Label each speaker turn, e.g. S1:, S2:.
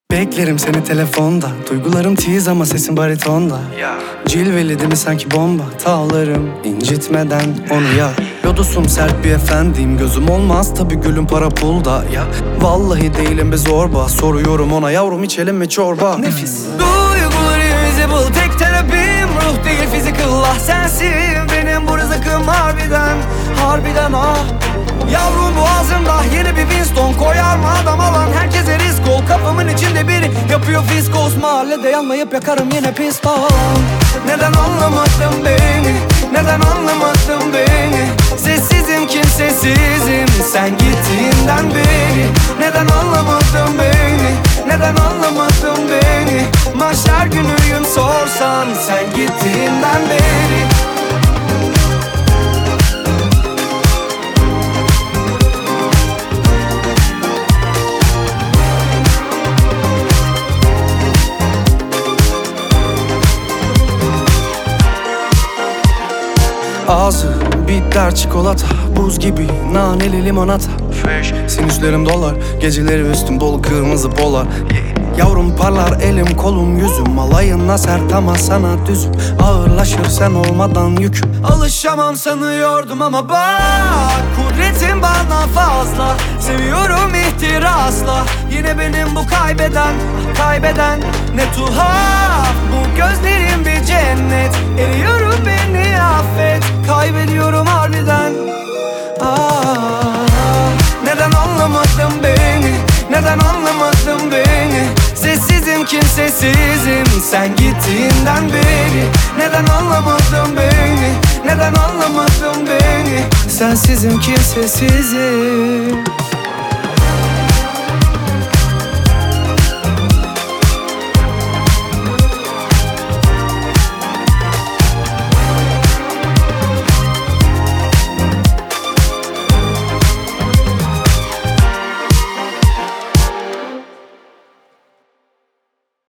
S1: Beklerim seni telefonda. Duygularım tiz ama sesin baritonda. Cilveli değil mi sanki bomba. Tağlarım incitmeden onu ya. Lodosum sert bir efendiyim. Gözüm olmaz tabi gülüm para pulda ya. Vallahi değilim be zorba. Soruyorum ona yavrum içelim mi çorba. Nefis.
S2: Duyguları invisible, tek terapim ruh değil physical. Ah sensin benim bu rızıkım harbiden. Harbiden ah. Yavrum boğazımda yeni bir Winston. Koyar mı adam alan herkese risk ol. Kafamın içinde biri yapıyor fiskos. Mahallede yanmayıp yakarım yine pistol. Neden anlamadın beni? Neden anlamadın beni? Sessizim kimsesizim sen gittiğinden beri. Neden anlamadın beni? Neden anlamadın beni? Mahşer günüyüm sorsan sen gittiğinden beri.
S1: Ağzı bitter çikolata, buz gibi naneli limonata. Fresh, sinüslerim dolar, geceleri üstüm dolu kırmızı polar. Yavrum parlar elim kolum yüzüm, alayına sert ama sana düzüm. Ağırlaşır sen olmadan yüküm.
S2: Alışamam sanıyordum ama bak, kudretim bana fazla. Seviyorum ihtirasla, yine benim bu kaybeden. Kaybeden ne tuhaf, bu gözlerim bir cennet. Eriyorum beni affet, kaybediyorum harbiden. Neden anlamadın beni? Neden anlamadın beni? Sessizim kimsesizim sen gittiğinden beri. Neden anlamadın beni? Neden anlamadın beni?
S1: Sensizim kimsesizim.